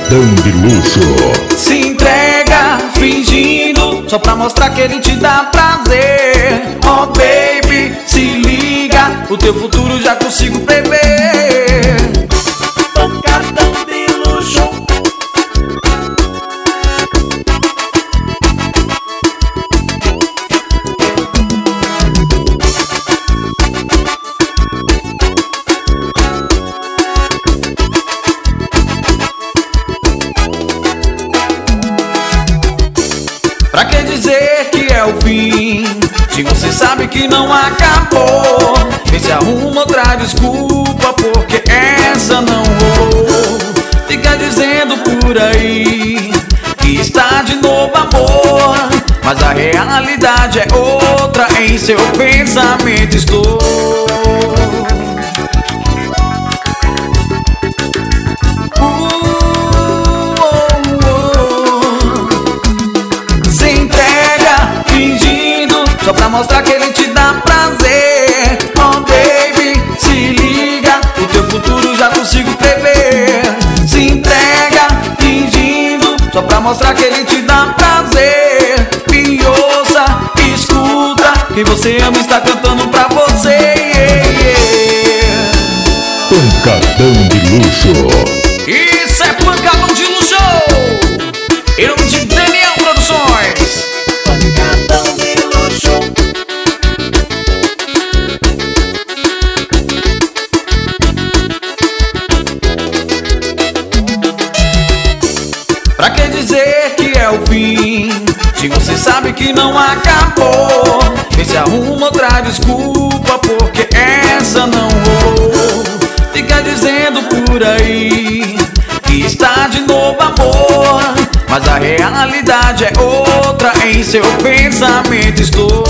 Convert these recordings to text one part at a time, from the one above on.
Pancadão de luxo. Se entrega fingindo só pra mostrar que ele te dá prazer. Oh baby, se liga, o teu futuro já consigo prever. Pancadão de luxo. Pra que dizer que é o fim, se você sabe que não acabou? Vê se arruma outra desculpa, porque essa não rolou. Fica dizendo por aí que está de novo amor, mas a realidade é outra, em seu pensamento estou. Só pra mostrar que ele te dá prazer. Oh baby, se liga, o teu futuro já consigo prever. Se entrega fingindo só pra mostrar que ele te dá prazer. Me ouça, escuta, quem você ama está cantando pra você. Pancadão de luxo. Isso é Pancadão de luxo. Em nome de Daniel Produções. Pancadão de luxo. Pra que dizer que é o fim, se você sabe que não acabou? Vê se arruma outra desculpa, porque essa não rolou. Fica dizendo por aí que está de novo amor, mas a realidade é outra, em seu pensamento estou.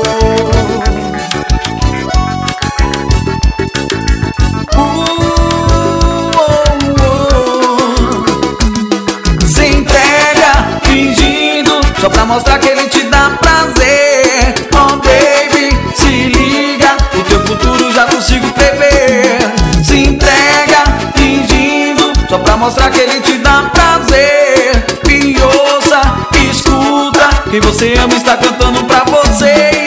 Se entrega fingindo só pra mostrar que ele te dá prazer. Oh baby, se liga, o teu futuro já consigo prever. Se entrega fingindo só pra mostrar que ele te dá prazer. Me ouça, escuta, quem você ama está cantando pra você.